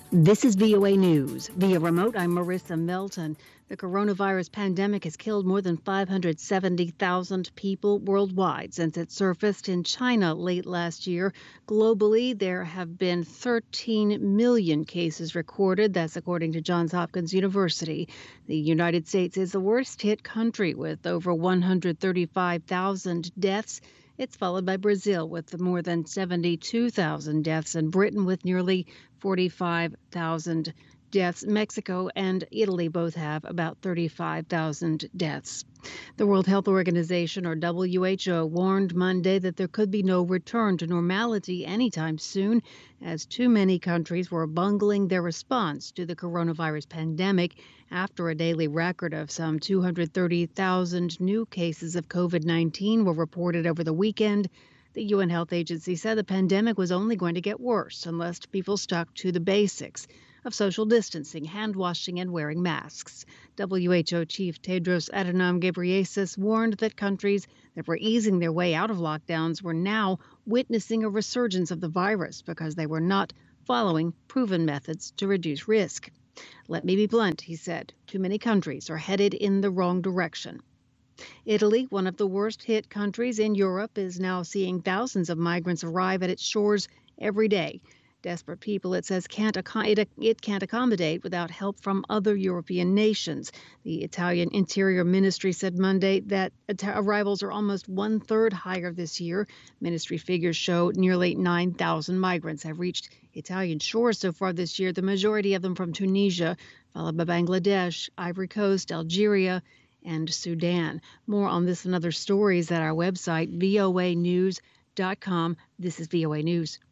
This is VOA News. Via remote, I'm Marissa Melton. The coronavirus pandemic has killed more than 570,000 people worldwide since it surfaced in China late last year. Globally, there have been 13 million cases recorded. That's according to Johns Hopkins University. The United States is the worst hit country with over 135,000 deaths. It's followed by Brazil with more than 72,000 deaths and Britain with nearly 45,000 deaths. Mexico and Italy both have about 35,000 deaths. The World Health Organization, or WHO, warned Monday that there could be no return to normality anytime soon, as too many countries were bungling their response to the coronavirus pandemic after a daily record of some 230,000 new cases of COVID-19 were reported over the weekend. The UN Health Agency said the pandemic was only going to get worse unless people stuck to the basics of social distancing, hand washing, and wearing masks. WHO Chief Tedros Adhanom Ghebreyesus warned that countries that were easing their way out of lockdowns were now witnessing a resurgence of the virus because they were not following proven methods to reduce risk. Let me be blunt, he said. Too many countries are headed in the wrong direction. Italy, one of the worst hit countries in Europe, is now seeing thousands of migrants arrive at its shores every day. Desperate people, it says, can't accommodate without help from other European nations. The Italian Interior Ministry said Monday that arrivals are almost one-third higher this year. Ministry figures show nearly 9,000 migrants have reached Italian shores so far this year, the majority of them from Tunisia, followed by Bangladesh, Ivory Coast, Algeria, and Sudan. More on this and other stories at our website, voanews.com. This is VOA News.